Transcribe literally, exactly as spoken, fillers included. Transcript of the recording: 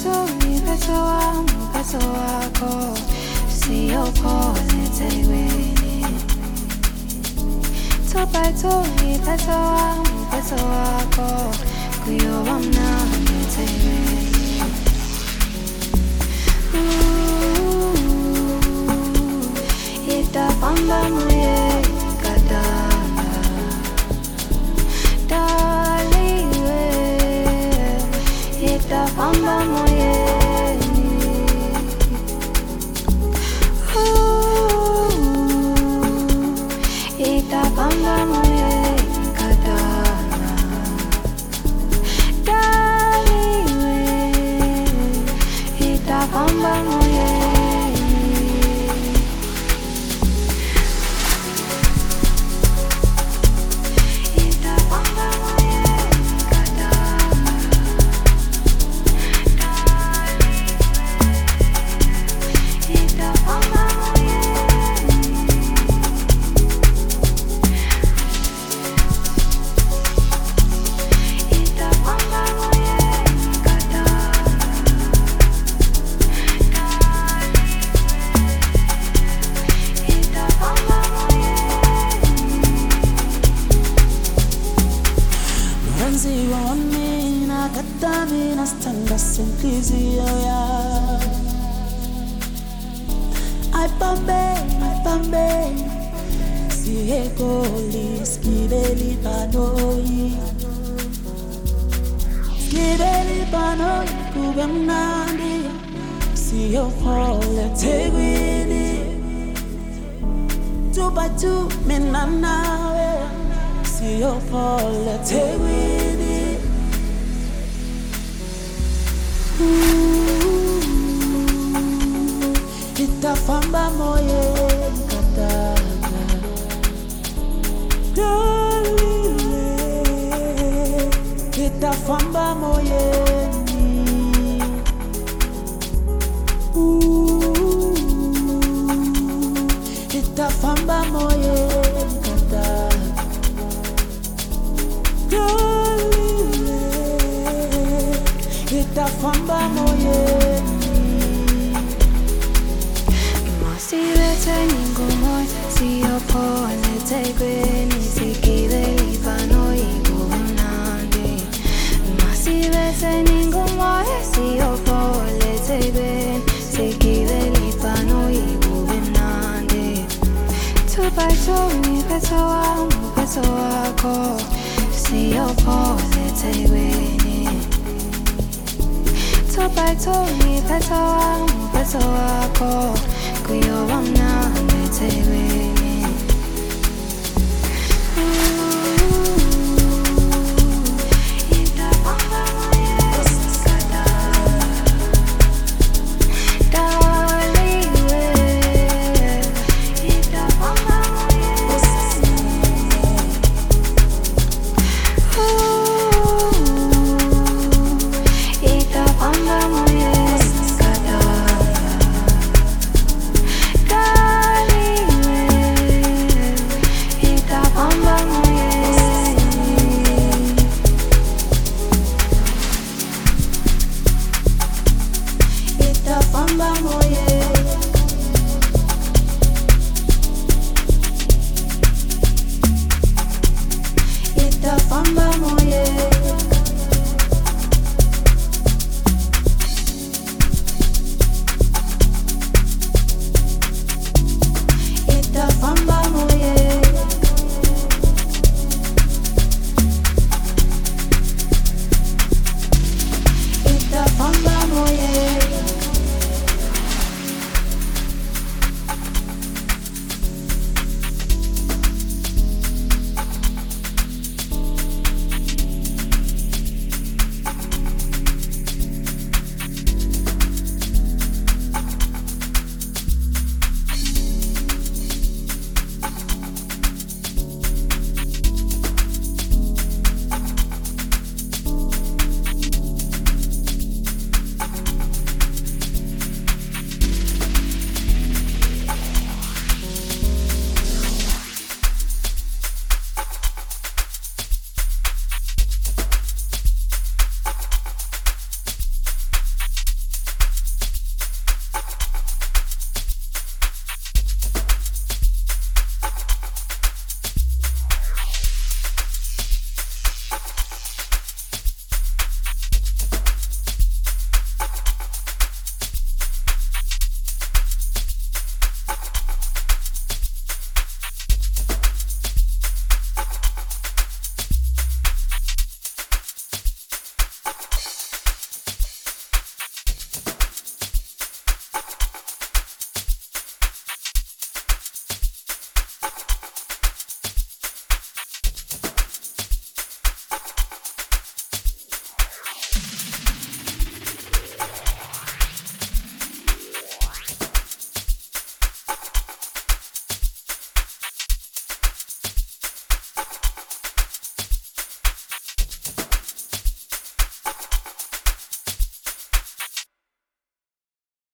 Tobaitori phetho wami phetho wakho siyophola eThekwini. Tobaitori phetho wami phetho wakho kuyoba mnandi eThekwini. Itafamba moye kadala daliwe itafamba moye itafamba moye kadala daliwe itafamba moye. Mina standa senhliziyyo yami ayibambe ayibambe siye Goli sigibele ibhanoyi sigibele ibhanoyi kube mnandi siyophola eThekwini. Two by two mina nawe siyophola eThekwini. Itafamba moye kadala daliwe itafamba moye itafamba moye kadala daliwe itafamba moye. Masibethe ningumoy siyophola eThekwini sigibele ibhanoyi kube mnandi. Masibethe ningumoy siyophola eThekwini sigibele ibhanoyi kube mnandi. Tobaitori phetho wami phetho wakho siyophola eThekwini. Tobaitori phetho wami phetho wakho